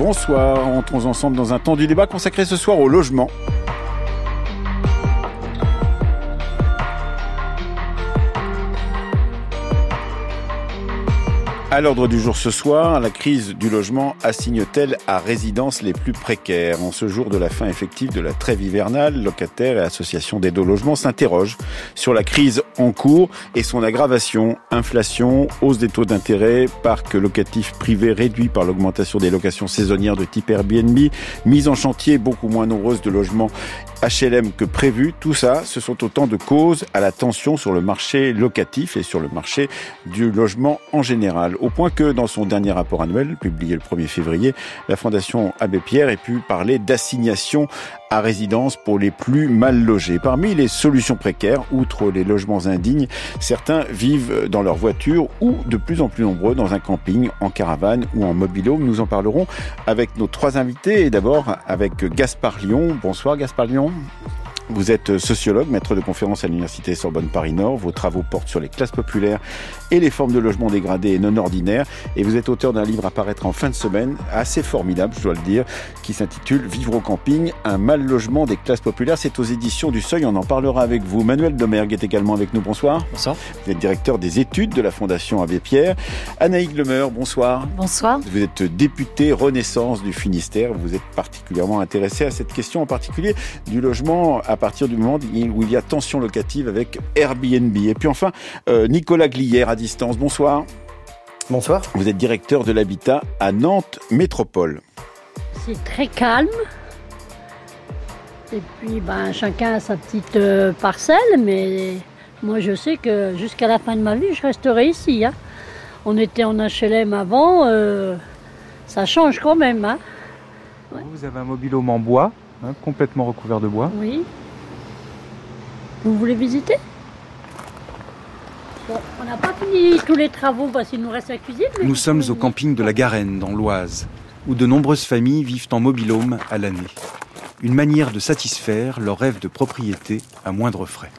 bonsoir. Entrons ensemble dans un temps du débat consacré ce soir au logement. À l'ordre du jour ce soir, la crise du logement assigne-t-elle à résidence les plus précaires ? En ce jour de la fin effective de la trêve hivernale, locataires et associations d'aide au logement s'interrogent sur la crise en cours et son aggravation. Inflation, hausse des taux d'intérêt, parc locatif privé réduit par l'augmentation des locations saisonnières de type Airbnb, mise en chantier beaucoup moins nombreuse de logements HLM que prévu. Tout ça, ce sont autant de causes à la tension sur le marché locatif et sur le marché du logement en général. Au point que, dans son dernier rapport annuel, publié le 1er février, la Fondation Abbé Pierre ait pu parler d'assignation à résidence pour les plus mal logés. Parmi les solutions précaires, outre les logements indignes, certains vivent dans leur voiture ou, de plus en plus nombreux, dans un camping, en caravane ou en mobil-home. Nous en parlerons avec nos trois invités et d'abord avec Gaspard Lyon. Bonsoir Gaspard Lyon. Vous êtes sociologue, maître de conférences à l'Université Sorbonne Paris-Nord. Vos travaux portent sur les classes populaires et les formes de logement dégradés et non ordinaires. Et vous êtes auteur d'un livre à paraître en fin de semaine, assez formidable, je dois le dire, qui s'intitule « Vivre au camping, un mal logement des classes populaires ». C'est aux éditions du Seuil, on en parlera avec vous. Manuel Domergue est également avec nous, bonsoir. Bonsoir. Vous êtes directeur des études de la Fondation Abbé Pierre. Anaïg Lemeur, bonsoir. Bonsoir. Vous êtes députée Renaissance du Finistère. Vous êtes particulièrement intéressé à cette question, en particulier du logement à partir du moment où il y a tension locative avec Airbnb. Et puis enfin, Nicolas Glière à distance. Bonsoir. Bonsoir. Vous êtes directeur de l'habitat à Nantes Métropole. C'est très calme. Et puis, chacun a sa petite parcelle, mais moi je sais que jusqu'à la fin de ma vie, je resterai ici. Hein. On était en HLM avant, ça change quand même. Hein. Ouais. Vous avez un mobil-home en bois, complètement recouvert de bois. Oui. Vous voulez visiter ? Bon, on n'a pas fini tous les travaux parce qu'il nous reste la cuisine. Nous sommes au camping de la Garenne, dans l'Oise, où de nombreuses familles vivent en mobil-home à l'année. Une manière de satisfaire leur rêve de propriété à moindre frais.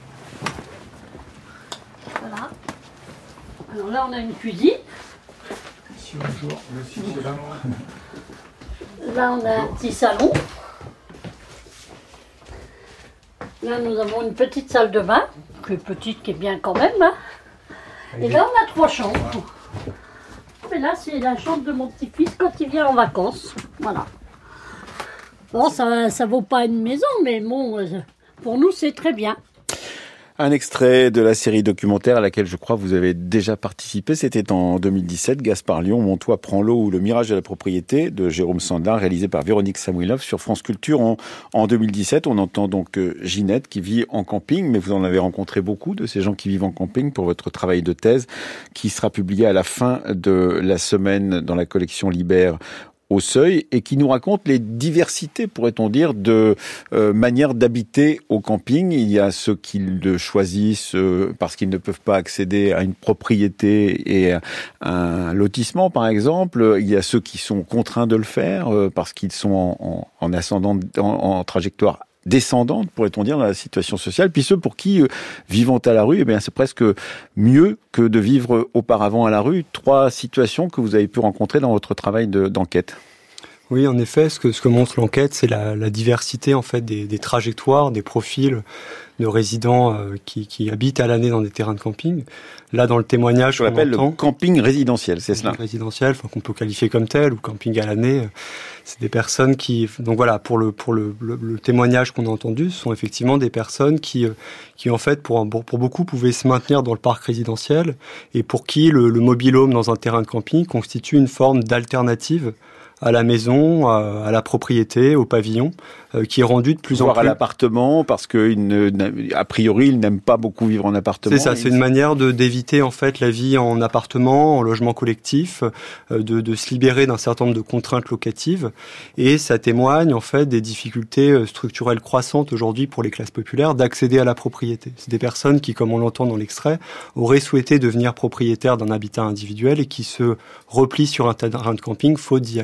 Voilà. Alors là, on a une cuisine. Là, on a un petit salon. Là, nous avons une petite salle de bain, plus petite qui est bien quand même. Hein. Et là, on a 3 chambres. Mais là, c'est la chambre de mon petit-fils quand il vient en vacances. Voilà. Bon, ça vaut pas une maison, mais bon, pour nous, c'est très bien. Un extrait de la série documentaire à laquelle je crois vous avez déjà participé. C'était en 2017, Gaspard Lyon, Mon toit prend l'eau ou Le mirage de la propriété de Jérôme Sandlin, réalisé par Véronique Samuilov sur France Culture en 2017. On entend donc Ginette qui vit en camping, mais vous en avez rencontré beaucoup de ces gens qui vivent en camping pour votre travail de thèse qui sera publié à la fin de la semaine dans la collection Libère au Seuil et qui nous raconte les diversités, pourrait-on dire, de manières d'habiter au camping. Il y a ceux qui le choisissent parce qu'ils ne peuvent pas accéder à une propriété et à un lotissement, par exemple. Il y a ceux qui sont contraints de le faire parce qu'ils sont en ascendant, en trajectoire descendante, pourrait-on dire, dans la situation sociale. Puis ceux pour qui, vivant à la rue, eh bien, c'est presque mieux que de vivre auparavant à la rue. 3 situations que vous avez pu rencontrer dans votre travail d'enquête. Oui, en effet, ce que montre l'enquête, c'est la diversité en fait des trajectoires, des profils de résidents qui habitent à l'année dans des terrains de camping. Là, dans le témoignage, on appelle le camping résidentiel, c'est cela. Résidentiel, qu'on peut qualifier comme tel, ou camping à l'année. C'est des personnes qui, donc voilà, pour le témoignage qu'on a entendu, ce sont effectivement des personnes qui en fait, pour beaucoup, pouvaient se maintenir dans le parc résidentiel, et pour qui le mobil-home dans un terrain de camping constitue une forme d'alternative à la maison, à la propriété, au pavillon, qui est rendu de plus en plus... Voire à l'appartement, parce a priori, ils n'aiment pas beaucoup vivre en appartement. C'est ça, c'est une manière d'éviter en fait la vie en appartement, en logement collectif, de se libérer d'un certain nombre de contraintes locatives, et ça témoigne en fait des difficultés structurelles croissantes aujourd'hui pour les classes populaires d'accéder à la propriété. C'est des personnes qui, comme on l'entend dans l'extrait, auraient souhaité devenir propriétaires d'un habitat individuel et qui se replient sur un terrain de camping faute d'y accéder.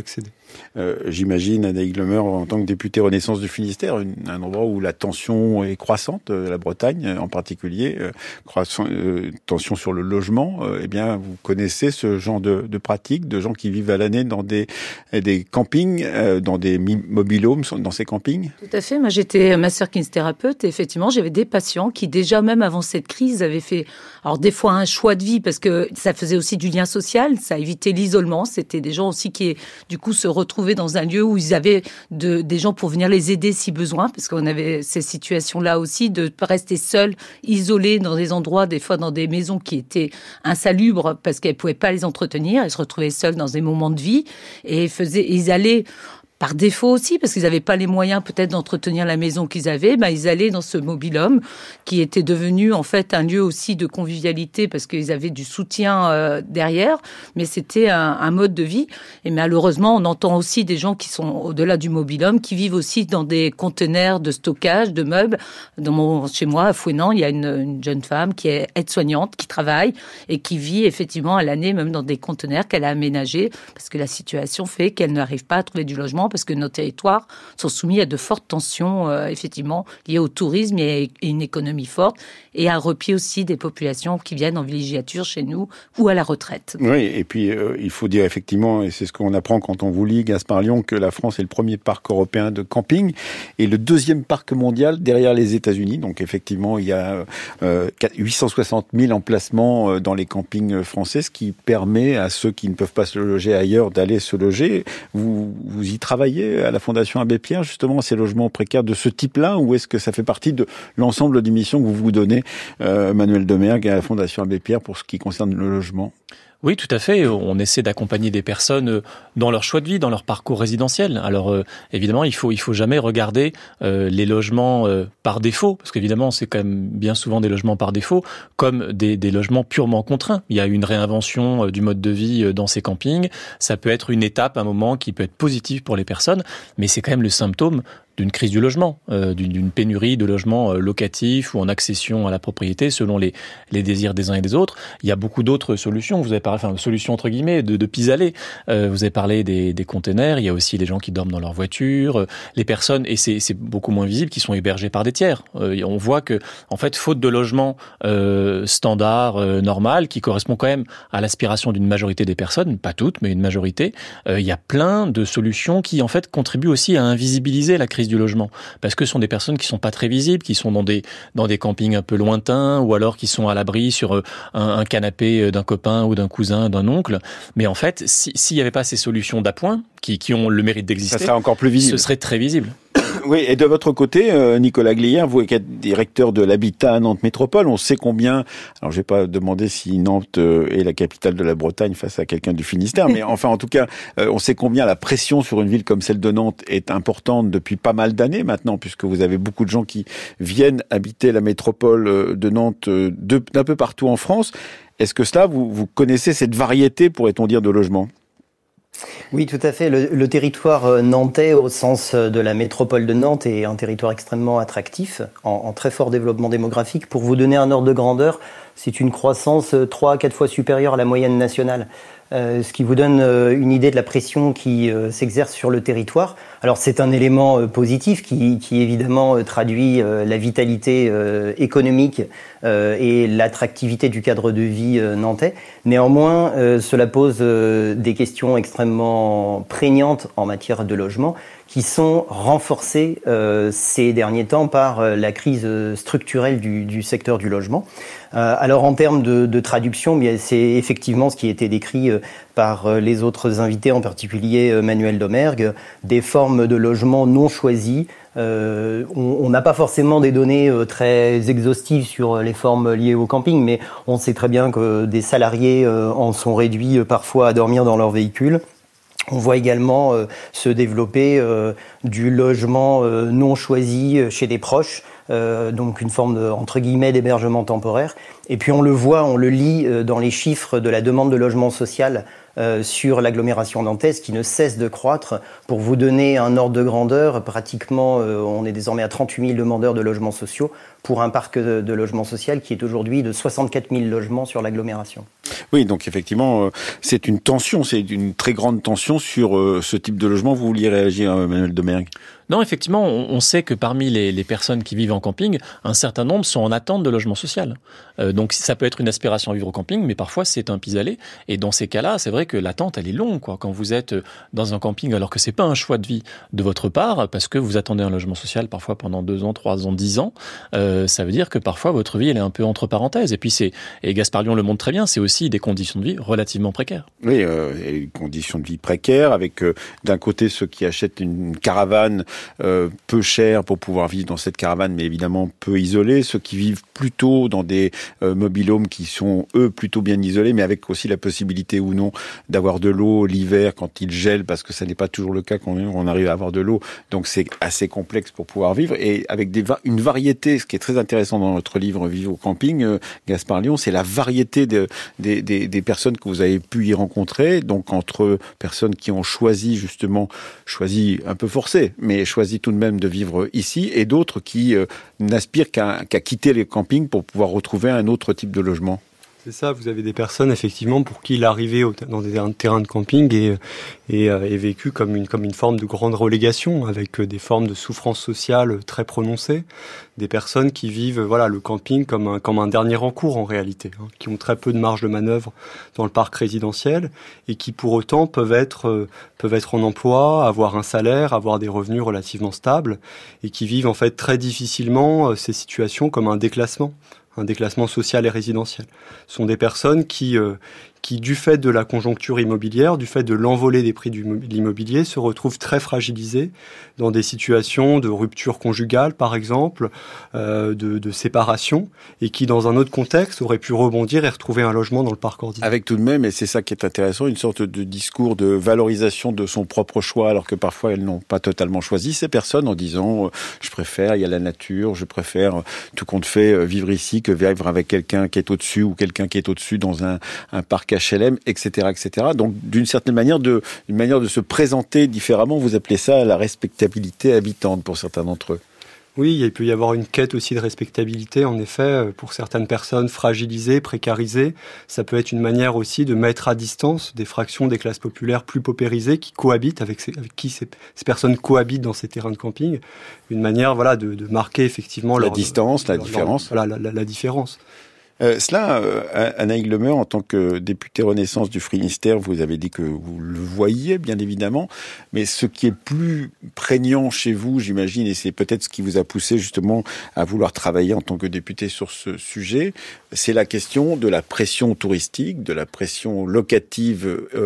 J'imagine, Anaïs Glemer, en tant que députée Renaissance du Finistère, un endroit où la tension est croissante, la Bretagne en particulier, tension sur le logement, eh bien, vous connaissez ce genre de pratiques, de gens qui vivent à l'année dans des campings, dans des mobil-homes, dans ces campings? Tout à fait. Moi, j'étais masseur kinésithérapeute et effectivement, j'avais des patients qui déjà, même avant cette crise, avaient fait, alors des fois un choix de vie parce que ça faisait aussi du lien social, ça évitait l'isolement. C'était des gens aussi qui, du coup, se retrouvaient dans un lieu où ils avaient des gens pour venir les aider si besoin, parce qu'on avait ces situations-là aussi de rester seuls, isolés dans des endroits, des fois dans des maisons qui étaient insalubres parce qu'elles pouvaient pas les entretenir. Ils se retrouvaient seuls dans des moments de vie et ils allaient par défaut aussi, parce qu'ils n'avaient pas les moyens peut-être d'entretenir la maison qu'ils avaient, ils allaient dans ce mobil-home qui était devenu en fait un lieu aussi de convivialité parce qu'ils avaient du soutien derrière, mais c'était un mode de vie. Et malheureusement, on entend aussi des gens qui sont au-delà du mobil-home, qui vivent aussi dans des conteneurs de stockage de meubles. Chez moi, à Fouesnant, il y a une jeune femme qui est aide-soignante, qui travaille et qui vit effectivement à l'année même dans des conteneurs qu'elle a aménagés parce que la situation fait qu'elle n'arrive pas à trouver du logement parce que nos territoires sont soumis à de fortes tensions, effectivement, liées au tourisme et une économie forte, et à un repli aussi des populations qui viennent en villégiature chez nous ou à la retraite. Oui, et puis il faut dire effectivement, et c'est ce qu'on apprend quand on vous lit, Gaspard Lyon, que la France est le premier parc européen de camping et le deuxième parc mondial derrière les États-Unis. Donc effectivement, il y a 860 000 emplacements dans les campings français, ce qui permet à ceux qui ne peuvent pas se loger ailleurs d'aller se loger. Vous y travaillez à la Fondation Abbé Pierre, justement, ces logements précaires de ce type-là, ou est-ce que ça fait partie de l'ensemble des missions que vous vous donnez, Manuel Demergue, à la Fondation Abbé Pierre, pour ce qui concerne le logement? Oui, tout à fait. On essaie d'accompagner des personnes dans leur choix de vie, dans leur parcours résidentiel. Alors évidemment, il faut jamais regarder les logements par défaut, parce qu'évidemment, c'est quand même bien souvent des logements par défaut, comme des logements purement contraints. Il y a une réinvention du mode de vie dans ces campings. Ça peut être une étape, un moment qui peut être positif pour les personnes, mais c'est quand même le symptôme d'une crise du logement, d'une pénurie de logements locatifs ou en accession à la propriété selon les désirs des uns et des autres. Il y a beaucoup d'autres solutions. Vous avez parlé, solutions entre guillemets, de pis-aller. Vous avez parlé des containers. Il y a aussi les gens qui dorment dans leur voiture, les personnes, et c'est beaucoup moins visible, qui sont hébergés par des tiers. On voit que, en fait, faute de logement standard, normal, qui correspond quand même à l'aspiration d'une majorité des personnes, pas toutes, mais une majorité, il y a plein de solutions qui, en fait, contribuent aussi à invisibiliser la crise du logement, parce que ce sont des personnes qui sont pas très visibles, qui sont dans des campings un peu lointains, ou alors qui sont à l'abri sur un canapé d'un copain ou d'un cousin, d'un oncle. Mais en fait, s'il y avait pas ces solutions d'appoint qui ont le mérite d'exister, ça serait encore plus visible. Ce serait très visible. Oui, et de votre côté, Nicolas Glière, vous qui êtes directeur de l'habitat à Nantes Métropole, on sait combien, alors je vais pas demander si Nantes est la capitale de la Bretagne face à quelqu'un du Finistère, mais enfin en tout cas, on sait combien la pression sur une ville comme celle de Nantes est importante depuis pas mal d'années maintenant, puisque vous avez beaucoup de gens qui viennent habiter la métropole de Nantes d'un peu partout en France. Est-ce que cela, vous connaissez cette variété, pourrait-on dire, de logements ? Oui, tout à fait. Le territoire nantais, au sens de la métropole de Nantes, est un territoire extrêmement attractif, en très fort développement démographique. Pour vous donner un ordre de grandeur, c'est une croissance 3 à 4 fois supérieure à la moyenne nationale. Ce qui vous donne une idée de la pression qui s'exerce sur le territoire. Alors c'est un élément positif qui évidemment traduit la vitalité économique et l'attractivité du cadre de vie nantais. Néanmoins, cela pose des questions extrêmement prégnantes en matière de logement qui sont renforcées ces derniers temps par la crise structurelle du secteur du logement. Alors en termes de traduction, bien, c'est effectivement ce qui a été décrit par les autres invités, en particulier Manuel Demergue, des formes de logement non choisies. On n'a pas forcément des données très exhaustives sur les formes liées au camping, mais on sait très bien que des salariés en sont réduits parfois à dormir dans leur véhicule. On voit également se développer du logement non choisi chez des proches, donc une forme de, entre guillemets, d'hébergement temporaire. Et puis on le voit, on le lit dans les chiffres de la demande de logement social sur l'agglomération nantaise qui ne cesse de croître. Pour vous donner un ordre de grandeur, pratiquement, on est désormais à 38 000 demandeurs de logements sociaux pour un parc de logements social qui est aujourd'hui de 64 000 logements sur l'agglomération. Oui, donc effectivement, c'est une tension, c'est une très grande tension sur ce type de logement. Vous vouliez réagir, Manuel Domergue ? Non, effectivement, on sait que parmi les personnes qui vivent en camping, un certain nombre sont en attente de logement social. Donc ça peut être une aspiration à vivre au camping, mais parfois c'est un pis-aller. Et dans ces cas-là, c'est vrai que l'attente, elle est longue, quoi. Quand vous êtes dans un camping, alors que c'est pas un choix de vie de votre part, parce que vous attendez un logement social parfois pendant 2 ans, 3 ans, 10 ans, ça veut dire que parfois votre vie, elle est un peu entre parenthèses. Et puis et Gaspard Lyon le montre très bien, c'est aussi des conditions de vie relativement précaires. Oui, et conditions de vie précaires, avec d'un côté ceux qui achètent une caravane peu cher pour pouvoir vivre dans cette caravane, mais évidemment peu isolés, ceux qui vivent plutôt dans des mobil-homes qui sont eux plutôt bien isolés, mais avec aussi la possibilité ou non d'avoir de l'eau l'hiver quand il gèle, parce que ça n'est pas toujours le cas quand on arrive à avoir de l'eau, donc c'est assez complexe pour pouvoir vivre, et avec une variété. Ce qui est très intéressant dans votre livre Vivre au camping, Gaspard Lyon, c'est la variété des personnes que vous avez pu y rencontrer, donc entre personnes qui ont choisi un peu forcé, mais choisi tout de même de vivre ici, et d'autres qui n'aspirent qu'à quitter les campings pour pouvoir retrouver un autre type de logement. C'est ça, vous avez des personnes effectivement pour qui l'arrivée dans des terrains de camping est vécue comme une forme de grande relégation, avec des formes de souffrance sociale très prononcées. Des personnes qui vivent le camping comme un dernier recours en réalité, qui ont très peu de marge de manœuvre dans le parc résidentiel et qui pour autant peuvent être en emploi, avoir un salaire, avoir des revenus relativement stables et qui vivent en fait très difficilement ces situations comme un déclassement social et résidentiel. Ce sont des personnes qui, du fait de la conjoncture immobilière, du fait de l'envolée des prix de l'immobilier, se retrouvent très fragilisées dans des situations de rupture conjugale, par exemple, de séparation, et qui, dans un autre contexte, auraient pu rebondir et retrouver un logement dans le parc ordinaire. Avec tout de même, et c'est ça qui est intéressant, une sorte de discours de valorisation de son propre choix, alors que parfois elles n'ont pas totalement choisi ces personnes en disant je préfère, il y a la nature, je préfère tout compte fait vivre ici que vivre avec quelqu'un qui est au-dessus ou quelqu'un qui est au-dessus dans un parc HLM, etc., etc. Donc, d'une certaine manière, une manière de se présenter différemment, vous appelez ça la respectabilité habitante pour certains d'entre eux. Oui, il peut y avoir une quête aussi de respectabilité, en effet, pour certaines personnes fragilisées, précarisées. Ça peut être une manière aussi de mettre à distance des fractions des classes populaires plus paupérisées qui cohabitent, avec qui ces personnes cohabitent dans ces terrains de camping. Une manière, de marquer effectivement la différence. La différence. Anaïg Lemeur, en tant que député Renaissance du Finistère, vous avez dit que vous le voyiez, bien évidemment, mais ce qui est plus prégnant chez vous, j'imagine, et c'est peut-être ce qui vous a poussé justement à vouloir travailler en tant que député sur ce sujet, c'est la question de la pression touristique, de la pression locative,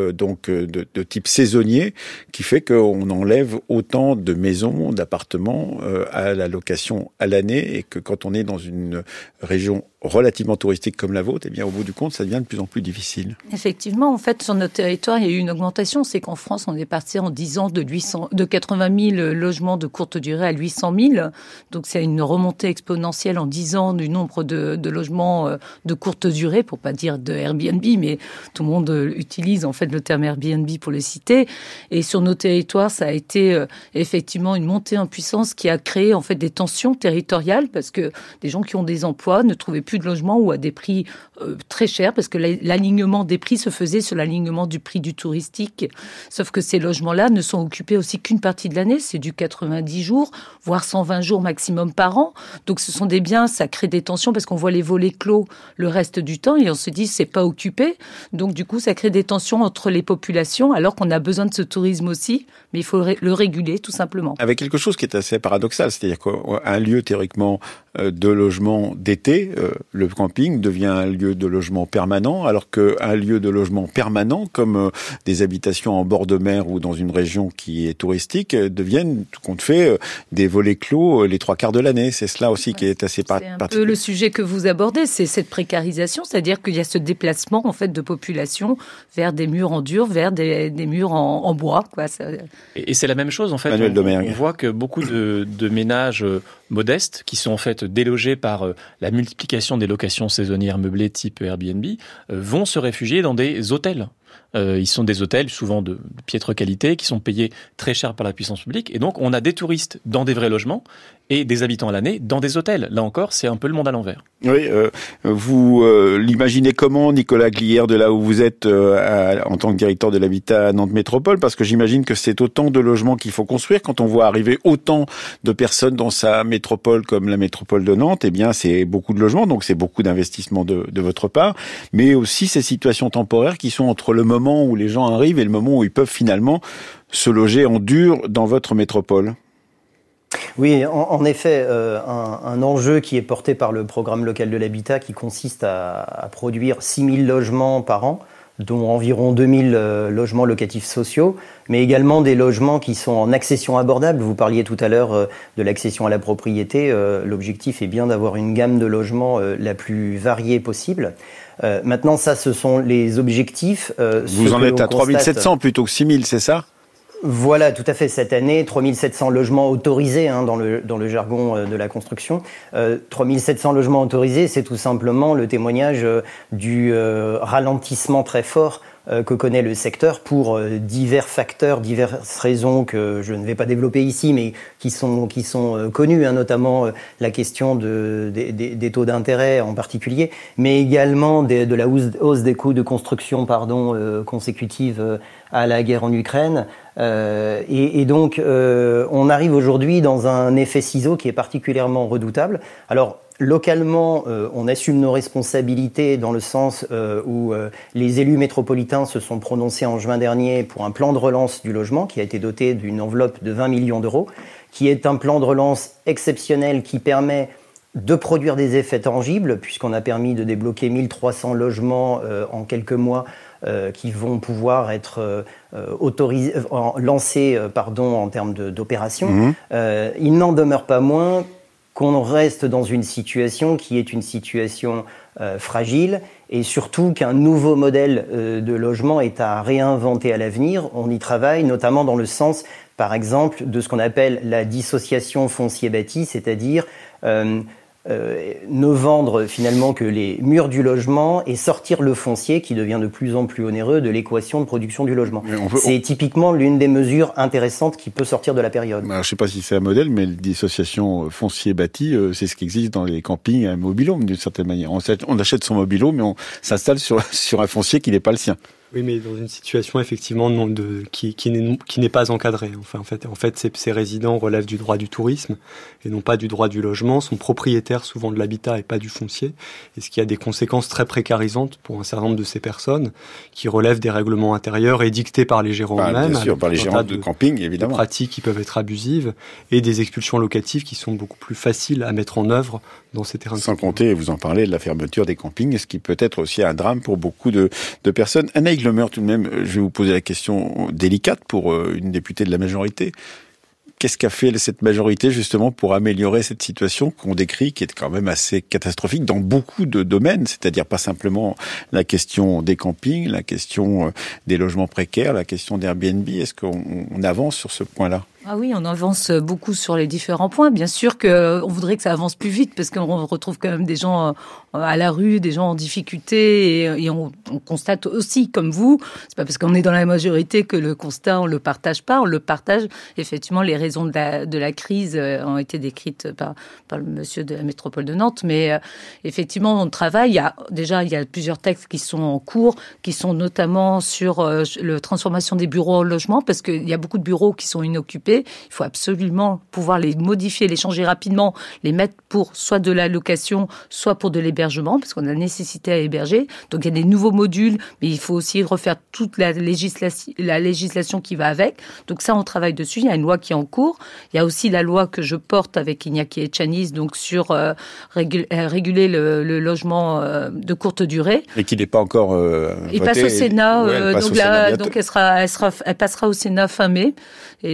de type saisonnier, qui fait qu'on enlève autant de maisons, d'appartements à la location à l'année, et que quand on est dans une région relativement touristique comme la vôtre, au bout du compte, ça devient de plus en plus difficile. Effectivement, en fait, sur notre territoire, il y a eu une augmentation. C'est qu'en France, on est parti en 10 ans de 80 000 logements de courte durée à 800 000. Donc, c'est une remontée exponentielle en 10 ans du nombre de logements de courte durée, pour pas dire de Airbnb, mais tout le monde utilise en fait le terme Airbnb pour le citer. Et sur nos territoires, ça a été effectivement une montée en puissance qui a créé en fait des tensions territoriales, parce que des gens qui ont des emplois ne trouvaient plus de logement ou à des prix très chers, parce que l'alignement des prix se faisait sur l'alignement du prix du touristique. Sauf que ces logements-là ne sont occupés aussi qu'une partie de l'année, c'est du 90 jours, voire 120 jours maximum par an. Donc ce sont des biens, ça crée des tensions parce qu'on voit les volets clos le reste du temps et on se dit c'est pas occupé. Donc du coup ça crée des tensions entre les populations alors qu'on a besoin de ce tourisme aussi, mais il faut le réguler tout simplement. Avec quelque chose qui est assez paradoxal, c'est-à-dire qu'un lieu théoriquement de logement d'été, le camping devient un lieu de logement permanent, alors qu'un lieu de logement permanent, comme des habitations en bord de mer ou dans une région qui est touristique, deviennent, tout compte fait, des volets clos les 3/4 de l'année. C'est cela aussi qui est assez particulier. C'est un peu le sujet que vous abordez, c'est cette précarisation, c'est-à-dire qu'il y a ce déplacement en fait de population vers des murs en dur, vers des murs en bois, quoi. Et c'est la même chose en fait. Manuel Domergue. On voit que beaucoup de ménages modestes qui sont en fait délogés par la multiplication des locations saisonnières meublées type Airbnb vont se réfugier dans des hôtels. Ils sont des hôtels souvent de piètre qualité qui sont payés très cher par la puissance publique. Et donc, on a des touristes dans des vrais logements et des habitants à l'année dans des hôtels. Là encore, c'est un peu le monde à l'envers. Oui, vous l'imaginez comment, Nicolas Glière, de là où vous êtes en tant que directeur de l'habitat à Nantes Métropole? Parce que j'imagine que c'est autant de logements qu'il faut construire. Quand on voit arriver autant de personnes dans sa métropole comme la métropole de Nantes, eh bien, c'est beaucoup de logements, donc c'est beaucoup d'investissements de votre part. Mais aussi ces situations temporaires qui sont entre le moment où les gens arrivent et le moment où ils peuvent finalement se loger en dur dans votre métropole. Oui, en effet, un enjeu qui est porté par le programme local de l'habitat qui consiste à produire 6 000 logements par an, dont environ 2 000 logements locatifs sociaux, mais également des logements qui sont en accession abordable. Vous parliez tout à l'heure de l'accession à la propriété. L'objectif est bien d'avoir une gamme de logements la plus variée possible. Maintenant, ça, ce sont les objectifs. Vous en êtes à 3 700 plutôt que 6 000, c'est ça ? Voilà, tout à fait. Cette année, 3 700 logements autorisés dans le jargon de la construction. 3 700 logements autorisés, c'est tout simplement le témoignage du ralentissement très fort que connaît le secteur pour divers facteurs, diverses raisons que je ne vais pas développer ici, mais qui sont connues, notamment la question des taux d'intérêt en particulier, mais également de la hausse des coûts de construction consécutive à la guerre en Ukraine. Et donc, on arrive aujourd'hui dans un effet ciseau qui est particulièrement redoutable. Alors, localement, on assume nos responsabilités dans le sens où les élus métropolitains se sont prononcés en juin dernier pour un plan de relance du logement qui a été doté d'une enveloppe de 20 millions d'euros, qui est un plan de relance exceptionnel qui permet de produire des effets tangibles, puisqu'on a permis de débloquer 1300 logements en quelques mois qui vont pouvoir être lancés en termes d'opérations. Il n'en demeure pas moins qu'on reste dans une situation qui est une situation fragile et surtout qu'un nouveau modèle de logement est à réinventer à l'avenir. On y travaille notamment dans le sens, par exemple, de ce qu'on appelle la dissociation foncier-bâti, c'est-à-dire ne vendre finalement que les murs du logement et sortir le foncier qui devient de plus en plus onéreux de l'équation de production du logement. C'est typiquement l'une des mesures intéressantes qui peut sortir de la période. Alors, je ne sais pas si c'est un modèle, mais la dissociation foncier-bâti, c'est ce qui existe dans les campings à mobil-home d'une certaine manière. On achète son mobil-home, mais on s'installe sur un foncier qui n'est pas le sien. Oui, mais dans une situation effectivement qui n'est pas encadrée. Enfin, en fait, ces résidents relèvent du droit du tourisme et non pas du droit du logement, sont propriétaires souvent de l'habitat et pas du foncier, et ce qui a des conséquences très précarisantes pour un certain nombre de ces personnes qui relèvent des règlements intérieurs édictés par les gérants eux-mêmes. Bien sûr, par les gérants de camping, évidemment. Des pratiques qui peuvent être abusives et des expulsions locatives qui sont beaucoup plus faciles à mettre en œuvre dans ces terrains. Sans compter, vous en parlez, de la fermeture des campings, ce qui peut être aussi un drame pour beaucoup de personnes. Anaïs Lemeur, tout de même, je vais vous poser la question délicate pour une députée de la majorité. Qu'est-ce qu'a fait cette majorité justement pour améliorer cette situation qu'on décrit, qui est quand même assez catastrophique dans beaucoup de domaines, c'est-à-dire pas simplement la question des campings, la question des logements précaires, la question d'Airbnb. Est-ce qu'on avance sur ce point-là ? Ah oui, on avance beaucoup sur les différents points. Bien sûr qu'on voudrait que ça avance plus vite parce qu'on retrouve quand même des gens à la rue, des gens en difficulté et on constate aussi, comme vous, c'est pas parce qu'on est dans la majorité que le constat, on le partage pas. On le partage. Effectivement, les raisons de la crise ont été décrites par le monsieur de la métropole de Nantes. Mais effectivement, on travaille. Il y a plusieurs textes qui sont en cours, qui sont notamment sur la transformation des bureaux en logement parce qu'il y a beaucoup de bureaux qui sont inoccupés. Il faut absolument pouvoir les modifier, les changer rapidement, les mettre pour soit de la location, soit pour de l'hébergement, parce qu'on a nécessité à héberger. Donc il y a des nouveaux modules, mais il faut aussi refaire toute la législation qui va avec. Donc ça, on travaille dessus. Il y a une loi qui est en cours. Il y a aussi la loi que je porte avec Iñaki Etxaniz, donc sur réguler le logement de courte durée. Et qui n'est pas encore il passe au Sénat. Donc elle passera au Sénat fin mai. Et donc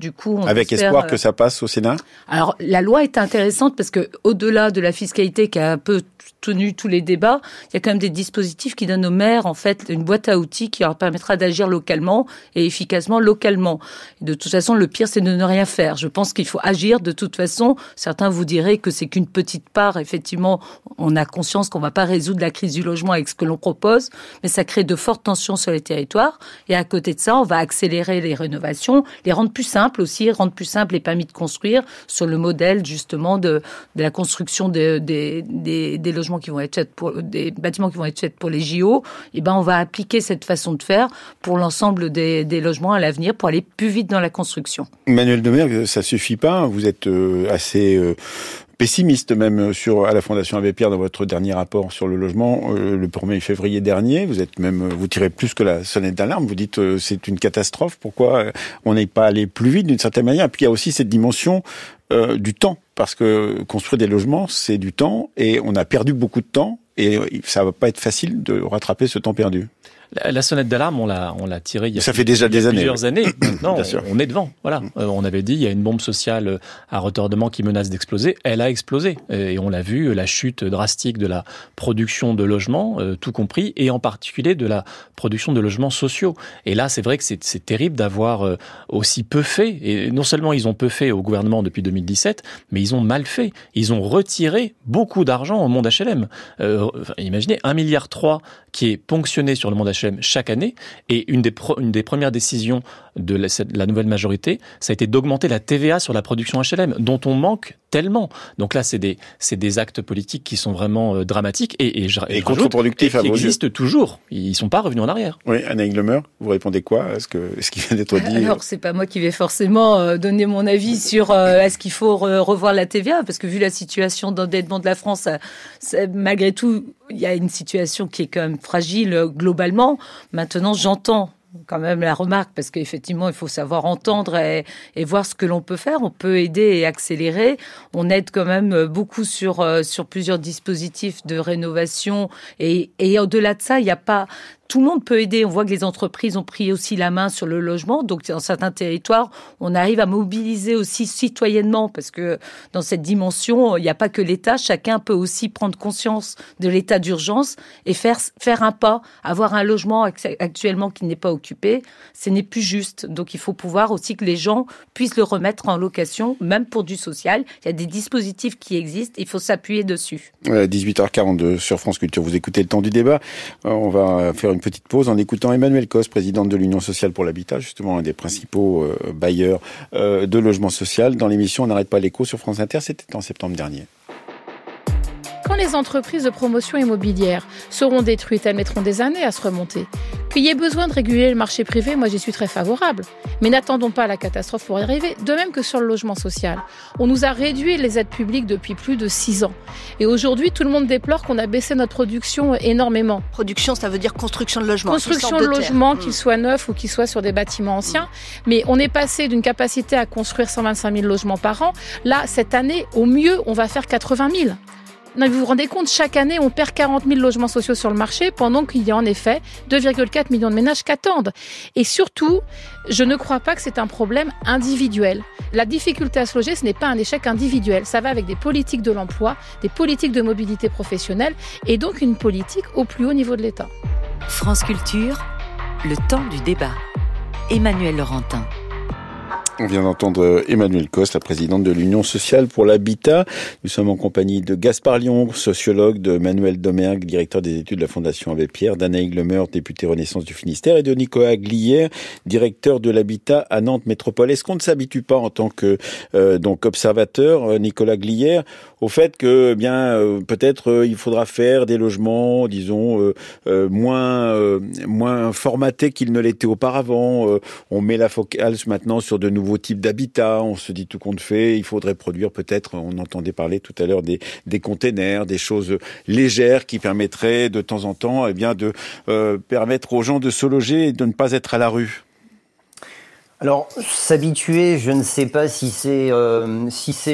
du coup, avec espoir que ça passe au Sénat. Alors, la loi est intéressante parce que, au-delà de la fiscalité qui a un peu tenu tous les débats, il y a quand même des dispositifs qui donnent aux maires, en fait, une boîte à outils qui leur permettra d'agir localement et efficacement localement. Et de toute façon, le pire, c'est de ne rien faire. Je pense qu'il faut agir de toute façon. Certains vous diraient que c'est qu'une petite part. Effectivement, on a conscience qu'on ne va pas résoudre la crise du logement avec ce que l'on propose, mais ça crée de fortes tensions sur les territoires. Et à côté de ça, on va accélérer les rénovations, les rendre plus simples aussi, rendre plus simples les permis de construire sur le modèle justement de la construction des logements qui vont être faits des bâtiments qui vont être faits pour les JO. Et ben, on va appliquer cette façon de faire pour l'ensemble des logements à l'avenir pour aller plus vite dans la construction. Emmanuel Domergue, ça suffit pas. Vous êtes assez pessimiste même à la Fondation Abbé Pierre dans votre dernier rapport sur le logement le 1er février dernier. Vous tirez plus que la sonnette d'alarme. Vous dites c'est une catastrophe. Pourquoi on n'est pas allé plus vite d'une certaine manière? Et puis il y a aussi cette dimension du temps, parce que construire des logements, c'est du temps, et on a perdu beaucoup de temps, et ça va pas être facile de rattraper ce temps perdu. La sonnette d'alarme, on l'a tirée il y a plusieurs années. Maintenant, on est devant. Voilà. On avait dit, il y a une bombe sociale à retardement qui menace d'exploser. Elle a explosé. Et on l'a vu, la chute drastique de la production de logements, tout compris, et en particulier de la production de logements sociaux. Et là, c'est vrai que c'est terrible d'avoir aussi peu fait. Et non seulement ils ont peu fait au gouvernement depuis 2017, mais ils ont mal fait. Ils ont retiré beaucoup d'argent au monde HLM. Imaginez, 1,3 milliard qui est ponctionné sur le monde HLM chaque année, et une des premières décisions de la nouvelle majorité, ça a été d'augmenter la TVA sur la production HLM, dont on manque tellement. Donc là, c'est des actes politiques qui sont vraiment dramatiques et contre-productifs à vos yeux. Qui existent toujours. Ils sont pas revenus en arrière. Oui, Anaïs Glemer, vous répondez quoi à ce qui vient d'être dit? Alors, c'est pas moi qui vais forcément donner mon avis sur est-ce qu'il faut revoir la TVA, parce que vu la situation d'endettement de la France, malgré tout, il y a une situation qui est quand même fragile globalement. Maintenant, j'entends quand même la remarque, parce qu'effectivement, il faut savoir entendre et voir ce que l'on peut faire. On peut aider et accélérer. On aide quand même beaucoup sur plusieurs dispositifs de rénovation. Et au-delà de ça, il n'y a pas... Tout le monde peut aider. On voit que les entreprises ont pris aussi la main sur le logement. Donc, dans certains territoires, on arrive à mobiliser aussi citoyennement, parce que dans cette dimension, il n'y a pas que l'État. Chacun peut aussi prendre conscience de l'état d'urgence et faire un pas. Avoir un logement actuellement qui n'est pas occupé, ce n'est plus juste. Donc, il faut pouvoir aussi que les gens puissent le remettre en location, même pour du social. Il y a des dispositifs qui existent. Il faut s'appuyer dessus. 18h42 sur France Culture. Vous écoutez le temps du débat. On va faire une petite pause en écoutant Emmanuelle Cos, présidente de l'Union sociale pour l'habitat, justement un des principaux bailleurs de logement social. Dans l'émission On n'arrête pas l'écho sur France Inter, c'était en septembre dernier. Quand les entreprises de promotion immobilière seront détruites, elles mettront des années à se remonter. Qu'il y ait besoin de réguler le marché privé, moi j'y suis très favorable. Mais n'attendons pas la catastrophe pour y arriver. De même que sur le logement social. On nous a réduit les aides publiques depuis plus de 6 ans. Et aujourd'hui, tout le monde déplore qu'on a baissé notre production énormément. Production, ça veut dire construction de logements. Construction de logements, qu'ils soient neufs ou qu'ils soient sur des bâtiments anciens. Mais on est passé d'une capacité à construire 125 000 logements par an. Là, cette année, au mieux, on va faire 80 000. Non, vous vous rendez compte, chaque année, on perd 40 000 logements sociaux sur le marché, pendant qu'il y a en effet 2,4 millions de ménages qui attendent. Et surtout, je ne crois pas que c'est un problème individuel. La difficulté à se loger, ce n'est pas un échec individuel. Ça va avec des politiques de l'emploi, des politiques de mobilité professionnelle, et donc une politique au plus haut niveau de l'État. France Culture, le temps du débat. Emmanuel Laurentin. On vient d'entendre Emmanuelle Cos, la présidente de l'Union sociale pour l'habitat. Nous sommes en compagnie de Gaspard Lyon, sociologue, de Emmanuel Domergue, directeur des études de la Fondation Abbé Pierre, d'Anaïs Glemer, députée Renaissance du Finistère, et de Nicolas Glière, directeur de l'habitat à Nantes Métropole. Est-ce qu'on ne s'habitue pas en tant que observateur, Nicolas Glière, au fait que peut-être il faudra faire des logements, disons, moins formatés qu'ils ne l'étaient auparavant. On met la focale maintenant sur de nouveaux types d'habitat, on se dit tout compte fait, il faudrait produire peut-être, on entendait parler tout à l'heure des containers, des choses légères qui permettraient de temps en temps de permettre aux gens de se loger et de ne pas être à la rue. Alors, s'habituer, je ne sais pas si c'est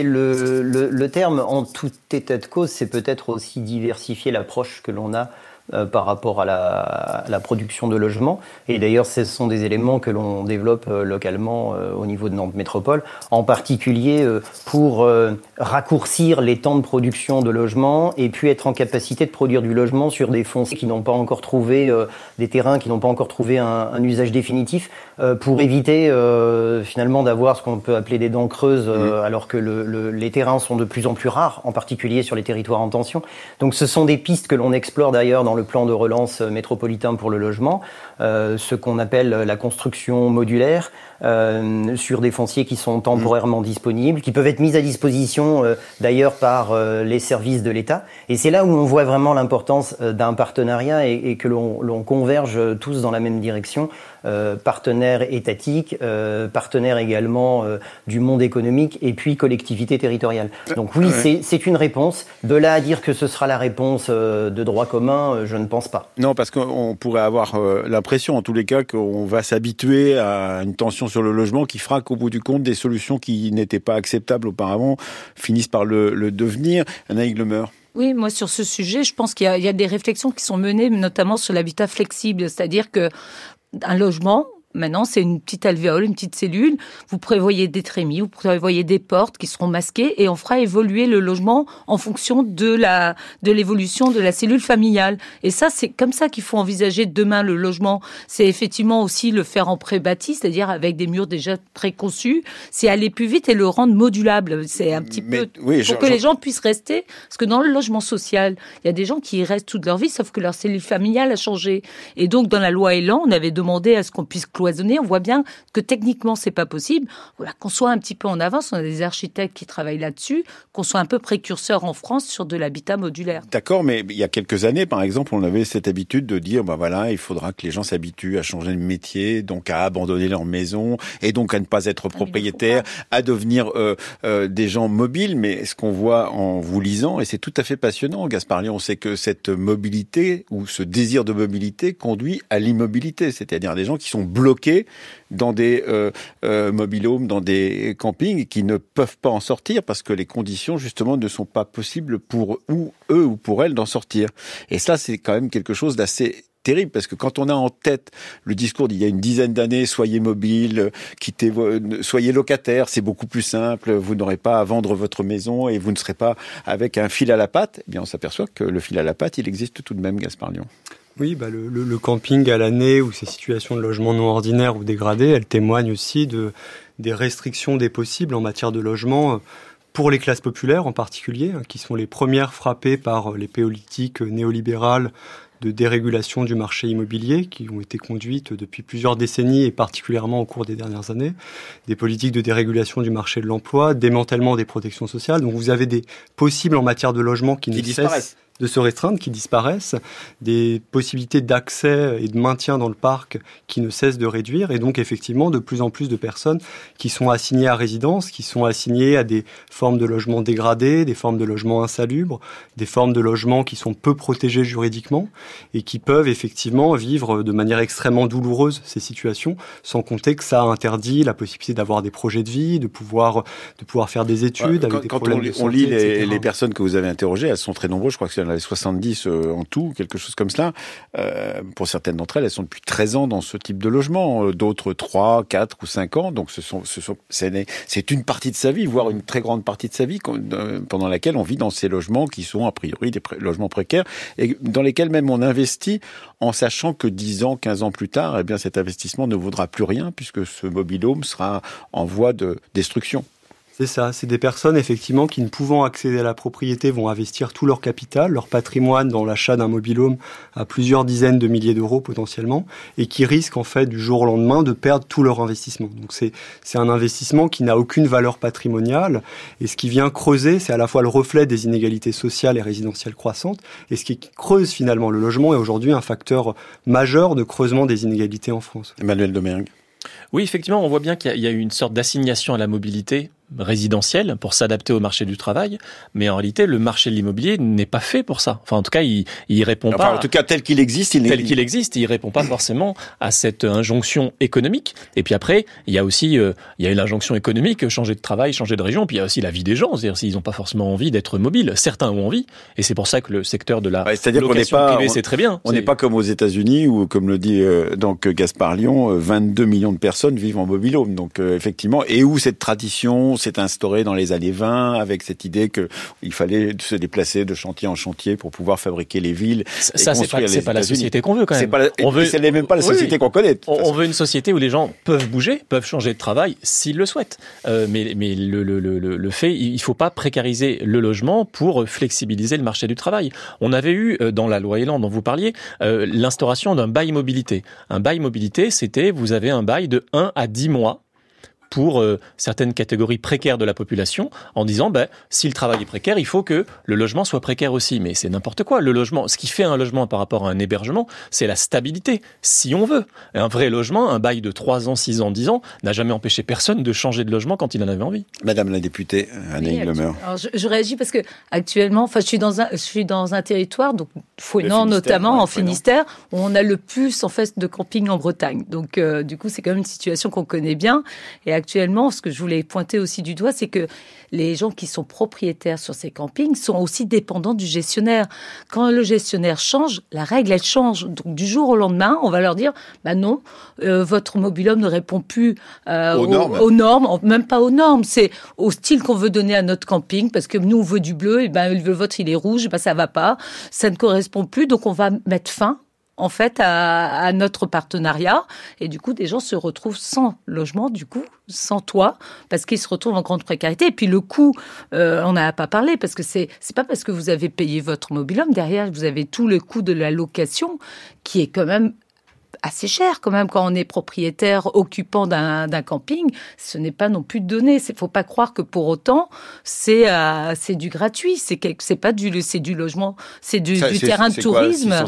le terme. En tout état de cause, c'est peut-être aussi diversifier l'approche que l'on a par rapport à la production de logements. Et d'ailleurs, ce sont des éléments que l'on développe localement au niveau de Nantes Métropole, en particulier pour raccourcir les temps de production de logements et puis être en capacité de produire du logement sur des fonciers qui n'ont pas encore trouvé, des terrains qui n'ont pas encore trouvé un usage définitif, pour éviter finalement d'avoir ce qu'on peut appeler des dents creuses, alors que les terrains sont de plus en plus rares, en particulier sur les territoires en tension. Donc ce sont des pistes que l'on explore d'ailleurs dans le plan de relance métropolitain pour le logement, ce qu'on appelle la construction modulaire, sur des fonciers qui sont temporairement disponibles, qui peuvent être mis à disposition d'ailleurs par les services de l'État. Et c'est là où on voit vraiment l'importance d'un partenariat et que l'on converge tous dans la même direction, partenaires étatiques, partenaires également du monde économique et puis collectivités territoriales. Donc oui, c'est une réponse. De là à dire que ce sera la réponse de droit commun, je ne pense pas. Non, parce qu'on pourrait avoir l'impression, en tous les cas, qu'on va s'habituer à une tension sur le logement qui fera qu'au bout du compte, des solutions qui n'étaient pas acceptables auparavant finissent par le devenir. Anaïg Lemeur. Oui, moi sur ce sujet, je pense qu'il y a des réflexions qui sont menées, notamment sur l'habitat flexible, c'est-à-dire que un logement, maintenant, c'est une petite alvéole, une petite cellule. Vous prévoyez des trémies, vous prévoyez des portes qui seront masquées et on fera évoluer le logement en fonction de l'évolution de la cellule familiale. Et ça, c'est comme ça qu'il faut envisager demain le logement. C'est effectivement aussi le faire en pré-bâti, c'est-à-dire avec des murs déjà très conçus. C'est aller plus vite et le rendre modulable. C'est un petit peu pour que les gens puissent rester. Parce que dans le logement social, il y a des gens qui y restent toute leur vie, sauf que leur cellule familiale a changé. Et donc, dans la loi Elan, on avait demandé à ce qu'on puisse cloisonner. On voit bien que techniquement, c'est pas possible. Voilà, qu'on soit un petit peu en avance. On a des architectes qui travaillent là-dessus, qu'on soit un peu précurseur en France sur de l'habitat modulaire. D'accord, mais il y a quelques années, par exemple, on avait cette habitude de dire, il faudra que les gens s'habituent à changer de métier, donc à abandonner leur maison, et donc à ne pas être propriétaires, à devenir des gens mobiles. Mais ce qu'on voit en vous lisant, et c'est tout à fait passionnant, Gaspard Lion, c'est que cette mobilité, ou ce désir de mobilité, conduit à l'immobilité, c'est-à-dire des gens qui sont bloqués dans des mobil-homes, dans des campings, qui ne peuvent pas en sortir parce que les conditions, justement, ne sont pas possibles pour eux ou pour elles d'en sortir. Et ça, c'est quand même quelque chose d'assez terrible, parce que quand on a en tête le discours d'il y a une dizaine d'années, soyez mobile, soyez locataire, c'est beaucoup plus simple, vous n'aurez pas à vendre votre maison et vous ne serez pas avec un fil à la patte, eh bien on s'aperçoit que le fil à la patte, il existe tout de même, Gaspard Lion. Oui, le camping à l'année ou ces situations de logement non ordinaire ou dégradé, elles témoignent aussi des restrictions des possibles en matière de logement pour les classes populaires en particulier, qui sont les premières frappées par les politiques néolibérales de dérégulation du marché immobilier qui ont été conduites depuis plusieurs décennies et particulièrement au cours des dernières années, des politiques de dérégulation du marché de l'emploi, démantèlement des protections sociales. Donc vous avez des possibles en matière de logement qui ne cessent de se restreindre, qui disparaissent, des possibilités d'accès et de maintien dans le parc qui ne cessent de réduire, et donc effectivement de plus en plus de personnes qui sont assignées à résidence, qui sont assignées à des formes de logement dégradés, des formes de logement insalubres, des formes de logement qui sont peu protégées juridiquement et qui peuvent effectivement vivre de manière extrêmement douloureuse ces situations, sans compter que ça interdit la possibilité d'avoir des projets de vie, de pouvoir faire des études avec des problèmes de santé, on lit les personnes que vous avez interrogées, elles sont très nombreuses, je crois que c'est dans les 70 en tout, quelque chose comme cela. Pour certaines d'entre elles, elles sont depuis 13 ans dans ce type de logement, d'autres 3, 4 ou 5 ans. Donc c'est une partie de sa vie, voire une très grande partie de sa vie pendant laquelle on vit dans ces logements qui sont a priori des logements précaires et dans lesquels même on investit en sachant que 10 ans, 15 ans plus tard, eh bien cet investissement ne vaudra plus rien puisque ce mobil-home sera en voie de destruction. C'est ça, c'est des personnes effectivement qui ne pouvant accéder à la propriété vont investir tout leur capital, leur patrimoine dans l'achat d'un mobil-home à plusieurs dizaines de milliers d'euros potentiellement et qui risquent en fait du jour au lendemain de perdre tout leur investissement. Donc c'est un investissement qui n'a aucune valeur patrimoniale et ce qui vient creuser, c'est à la fois le reflet des inégalités sociales et résidentielles croissantes et ce qui creuse finalement le logement est aujourd'hui un facteur majeur de creusement des inégalités en France. Emmanuel Domergue. Oui, effectivement, on voit bien qu'il y a eu une sorte d'assignation à la mobilité résidentiel pour s'adapter au marché du travail, mais en réalité le marché de l'immobilier n'est pas fait pour ça. Enfin en tout cas il répond pas. En tout cas tel qu'il existe, il répond pas forcément à cette injonction économique. Et puis après il y a aussi il y a une injonction économique, changer de travail, changer de région. Puis il y a aussi la vie des gens, c'est-à-dire s'ils n'ont pas forcément envie d'être mobiles. Certains ont envie, et c'est pour ça que le secteur de la location privée c'est très bien. On n'est pas comme aux États-Unis où, comme le dit donc Gaspard Lyon, 22 millions de personnes vivent en mobil-home. Donc effectivement, et où cette tradition s'est instaurée dans les années 20 avec cette idée que il fallait se déplacer de chantier en chantier pour pouvoir fabriquer les villes. Ça c'est pas la société qu'on veut quand même. C'est même pas la société qu'on connaît. On veut une société où les gens peuvent bouger, peuvent changer de travail s'ils le souhaitent. Mais le fait, il faut pas précariser le logement pour flexibiliser le marché du travail. On avait eu dans la loi Elan dont vous parliez l'instauration d'un bail mobilité. Un bail mobilité, c'était vous avez un bail de 1 à 10 mois pour certaines catégories précaires de la population, en disant si le travail est précaire, il faut que le logement soit précaire aussi. Mais c'est n'importe quoi. Le logement, ce qui fait un logement par rapport à un hébergement, c'est la stabilité, si on veut. Un vrai logement, un bail de 3 ans, 6 ans, 10 ans, n'a jamais empêché personne de changer de logement quand il en avait envie. Madame la députée, Anne Lemer. Alors je réagis parce que actuellement, je suis dans un territoire, donc Fouesnant notamment, en Finistère, où on a le plus en fait de camping en Bretagne. Donc du coup, c'est quand même une situation qu'on connaît bien. Et actuellement, ce que je voulais pointer aussi du doigt, c'est que les gens qui sont propriétaires sur ces campings sont aussi dépendants du gestionnaire. Quand le gestionnaire change, la règle, elle change. Donc, du jour au lendemain, on va leur dire, non, votre mobil-home ne répond plus aux normes, même pas aux normes. C'est au style qu'on veut donner à notre camping, parce que nous, on veut du bleu, et le vôtre, il est rouge, ça va pas. Ça ne correspond plus, donc on va mettre fin en fait, à notre partenariat. Et du coup, des gens se retrouvent sans logement, du coup, sans toit, parce qu'ils se retrouvent en grande précarité. Et puis le coût, on n'a pas parlé, parce que c'est pas parce que vous avez payé votre mobil-home, derrière, vous avez tout le coût de la location, qui est quand même assez cher quand même quand on est propriétaire occupant d'un camping. Ce n'est pas non plus donné. Il ne faut pas croire que pour autant c'est du gratuit. C'est du logement, c'est du terrain de tourisme. Quoi,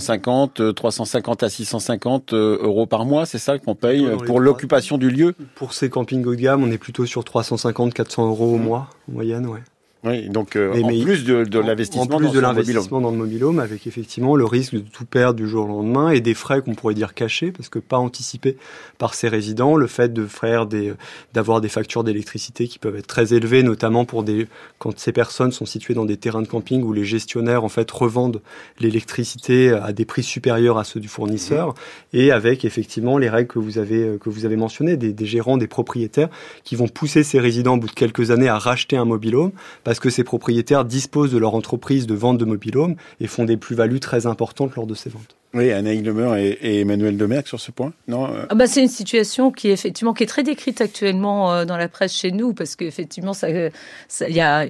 350 à 650 euros par mois, c'est ça qu'on paye pour l'occupation du lieu? Pour ces campings haut de gamme, on est plutôt sur 350-400 euros au mois en moyenne, ouais. Oui, donc en plus de l'investissement dans le mobil-home, avec effectivement le risque de tout perdre du jour au lendemain et des frais qu'on pourrait dire cachés, parce que pas anticipés par ces résidents, le fait d'avoir des factures d'électricité qui peuvent être très élevées, notamment quand ces personnes sont situées dans des terrains de camping où les gestionnaires en fait revendent l'électricité à des prix supérieurs à ceux du fournisseur, et avec effectivement les règles que vous avez mentionnées, des gérants, des propriétaires qui vont pousser ces résidents au bout de quelques années à racheter un mobil-home, parce que ces propriétaires disposent de leur entreprise de vente de mobil-home et font des plus-values très importantes lors de ces ventes. Oui, Anne Lemer et Emmanuel Demerck sur ce point, non c'est une situation qui est très décrite actuellement dans la presse chez nous, parce qu'effectivement, il y a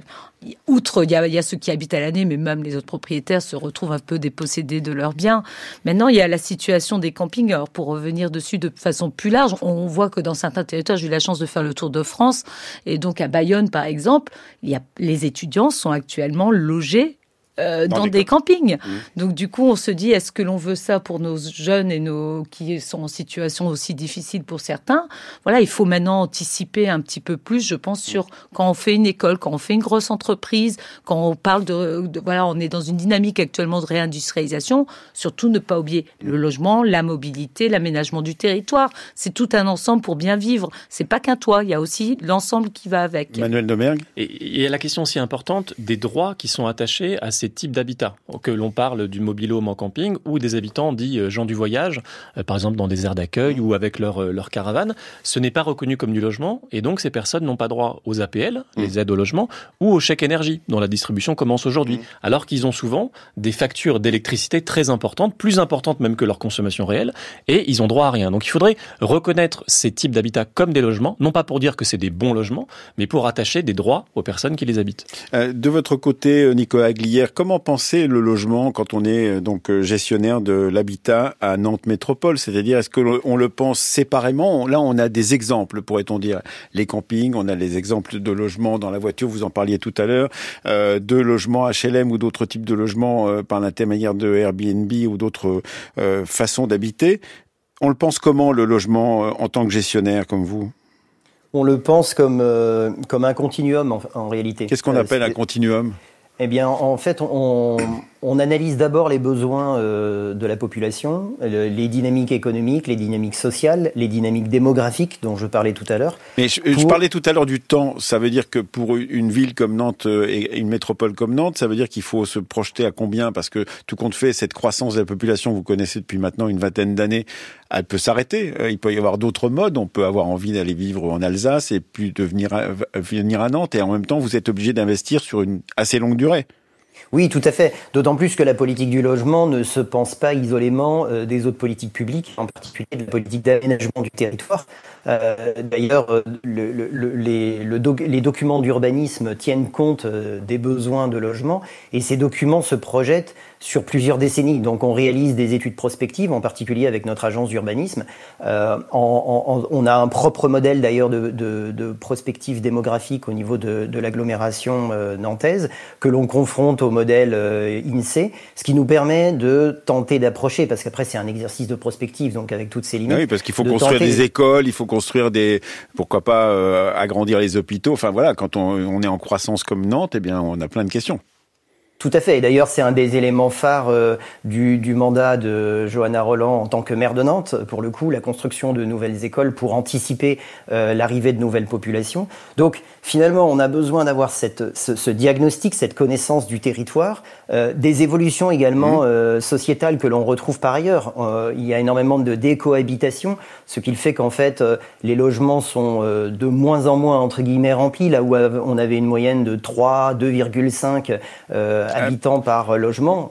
ceux qui habitent à l'année, mais même les autres propriétaires se retrouvent un peu dépossédés de leurs biens. Maintenant, il y a la situation des campings. Alors, pour revenir dessus de façon plus large, on voit que dans certains territoires, j'ai eu la chance de faire le tour de France, et donc à Bayonne, par exemple, les étudiants sont actuellement logés dans des campings. Donc du coup, on se dit, est-ce que l'on veut ça pour nos jeunes et qui sont en situation aussi difficile pour certains? Voilà, il faut maintenant anticiper un petit peu plus, je pense, sur quand on fait une école, quand on fait une grosse entreprise, quand on parle voilà, on est dans une dynamique actuellement de réindustrialisation. Surtout ne pas oublier le logement, la mobilité, l'aménagement du territoire. C'est tout un ensemble pour bien vivre. C'est pas qu'un toit, il y a aussi l'ensemble qui va avec. Emmanuel Demerck. Et il y a la question aussi importante des droits qui sont attachés à ces types d'habitats, que l'on parle du mobil-home en camping ou des habitants dits gens du voyage, par exemple dans des aires d'accueil ou avec leur caravane. Ce n'est pas reconnu comme du logement, et donc ces personnes n'ont pas droit aux APL, les aides au logement, ou au chèque énergie, dont la distribution commence aujourd'hui, alors qu'ils ont souvent des factures d'électricité très importantes, plus importantes même que leur consommation réelle, et ils ont droit à rien. Donc il faudrait reconnaître ces types d'habitats comme des logements, non pas pour dire que c'est des bons logements, mais pour attacher des droits aux personnes qui les habitent. De votre côté, Nicolas Aglière, comment penser le logement quand on est donc gestionnaire de l'habitat à Nantes Métropole? C'est-à-dire, est-ce qu'on le pense séparément? Là, on a des exemples, pourrait-on dire. Les campings, on a les exemples de logements dans la voiture, vous en parliez tout à l'heure, de logements HLM ou d'autres types de logements par l'intermédiaire de Airbnb ou d'autres façons d'habiter. On le pense comment, le logement, en tant que gestionnaire comme vous? on le pense comme un continuum en réalité. Qu'est-ce qu'on appelle un continuum ? Eh bien, en fait, on analyse d'abord les besoins de la population, les dynamiques économiques, les dynamiques sociales, les dynamiques démographiques dont je parlais tout à l'heure. Mais je parlais tout à l'heure du temps. Ça veut dire que pour une ville comme Nantes et une métropole comme Nantes, ça veut dire qu'il faut se projeter à combien ? Parce que tout compte fait, cette croissance de la population, vous connaissez depuis maintenant une vingtaine d'années, elle peut s'arrêter. Il peut y avoir d'autres modes. On peut avoir envie d'aller vivre en Alsace et puis de venir à Nantes. Et en même temps, vous êtes obligé d'investir sur une assez longue durée. Oui, tout à fait. D'autant plus que la politique du logement ne se pense pas isolément des autres politiques publiques, en particulier de la politique d'aménagement du territoire. D'ailleurs, les documents d'urbanisme tiennent compte des besoins de logement et ces documents se projettent sur plusieurs décennies. Donc on réalise des études prospectives, en particulier avec notre agence d'urbanisme. On a un propre modèle d'ailleurs de prospective démographique au niveau de l'agglomération nantaise que l'on confronte au modèle INSEE, ce qui nous permet de tenter d'approcher, parce qu'après c'est un exercice de prospective, donc avec toutes ces limites. Oui, parce qu'il faut construire des écoles, il faut construire pourquoi pas agrandir les hôpitaux. Enfin voilà, quand on est en croissance comme Nantes, eh bien on a plein de questions. Tout à fait. Et d'ailleurs, c'est un des éléments phares du mandat de Johanna Rolland en tant que maire de Nantes. Pour le coup, la construction de nouvelles écoles pour anticiper l'arrivée de nouvelles populations. Donc, finalement, on a besoin d'avoir ce diagnostic, cette connaissance du territoire, des évolutions également sociétales que l'on retrouve par ailleurs. Il y a énormément de décohabitation, ce qui fait qu'en fait, les logements sont de moins en moins, entre guillemets, remplis, là où on avait une moyenne de 3, 2,5 habitants par logement.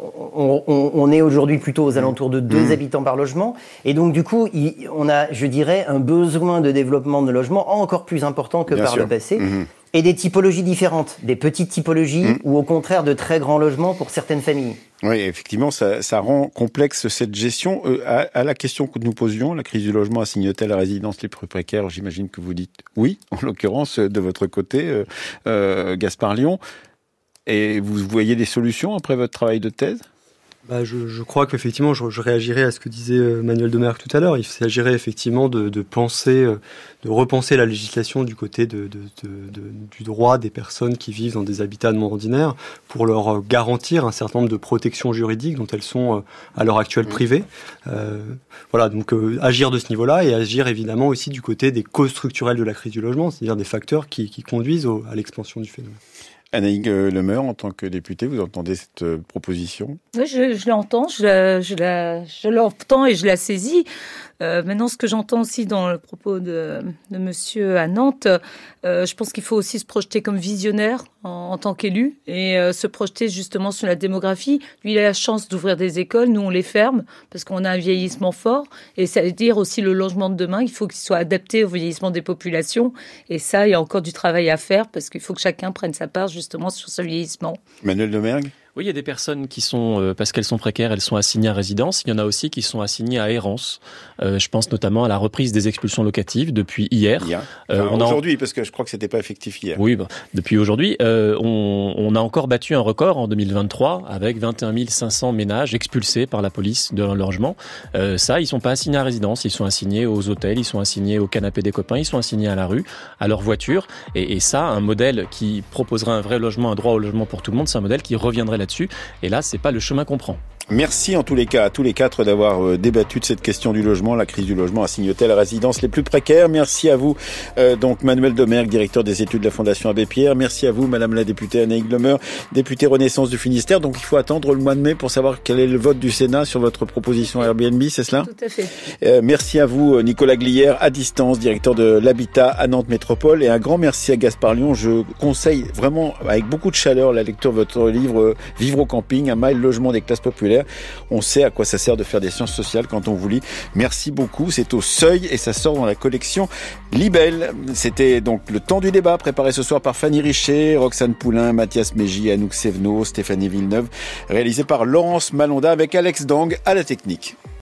On est aujourd'hui plutôt aux alentours de 2 habitants par logement. Et donc, du coup, on a, je dirais, un besoin de développement de logement encore plus important que par le passé. Et des typologies différentes, des petites typologies ou au contraire de très grands logements pour certaines familles. Oui, effectivement, ça rend complexe cette gestion. À la question que nous posions, la crise du logement assigne-t-elle à la résidence les plus précaires ? J'imagine que vous dites oui, en l'occurrence, de votre côté, Gaspard Lion. Et vous voyez des solutions après votre travail de thèse ? Je crois qu'effectivement, je réagirais à ce que disait Manuel Domergue tout à l'heure. Il s'agirait effectivement de repenser la législation du côté du droit des personnes qui vivent dans des habitats non ordinaires pour leur garantir un certain nombre de protections juridiques dont elles sont à l'heure actuelle privées. Voilà, donc agir de ce niveau-là et agir évidemment aussi du côté des causes structurelles de la crise du logement, c'est-à-dire des facteurs qui conduisent à l'expansion du phénomène. Annaïg Lemeur, en tant que députée, vous entendez cette proposition ? Oui, je l'entends, je l'entends et je la saisis. Maintenant, ce que j'entends aussi dans le propos de monsieur à Nantes, je pense qu'il faut aussi se projeter comme visionnaire en tant qu'élu et se projeter justement sur la démographie. Lui, il a la chance d'ouvrir des écoles, nous on les ferme parce qu'on a un vieillissement fort et ça veut dire aussi le logement de demain, il faut qu'il soit adapté au vieillissement des populations et ça, il y a encore du travail à faire parce qu'il faut que chacun prenne sa part justement sur ce vieillissement. Manuel Domergue ? Oui, il y a des personnes qui sont, parce qu'elles sont précaires, elles sont assignées à résidence. Il y en a aussi qui sont assignées à errance. Je pense notamment à la reprise des expulsions locatives depuis hier. Aujourd'hui, parce que je crois que c'était pas effectif hier. Oui, depuis aujourd'hui. On a encore battu un record en 2023 avec 21 500 ménages expulsés par la police de leur logement. Ça, ils sont pas assignés à résidence, ils sont assignés aux hôtels, ils sont assignés au canapé des copains, ils sont assignés à la rue, à leur voiture. Et ça, un modèle qui proposerait un vrai logement, un droit au logement pour tout le monde, c'est un modèle qui reviendrait là-dessus. Et là, c'est pas le chemin qu'on prend. Merci en tous les cas à tous les quatre d'avoir débattu de cette question du logement. La crise du logement assigne-t-elle à la résidence les plus précaires ? Merci à vous, donc Manuel Domergue, directeur des études de la Fondation Abbé Pierre. Merci à vous, Madame la députée Annaïg Lemeur, députée Renaissance du Finistère. Donc il faut attendre le mois de mai pour savoir quel est le vote du Sénat sur votre proposition Airbnb, c'est cela ? Tout à fait. Merci à vous, Nicolas Glière, à distance, directeur de l'habitat à Nantes Métropole. Et un grand merci à Gaspard Lion. Je conseille vraiment avec beaucoup de chaleur la lecture de votre livre Vivre au camping, un mail logement des classes populaires. On sait à quoi ça sert de faire des sciences sociales quand on vous lit. Merci beaucoup. C'est au Seuil et ça sort dans la collection Libelle. C'était donc le temps du débat préparé ce soir par Fanny Richer, Roxane Poulain, Mathias Mégy, Anouk Sévenot, Stéphanie Villeneuve, réalisé par Laurence Malonda avec Alex Dang à la technique.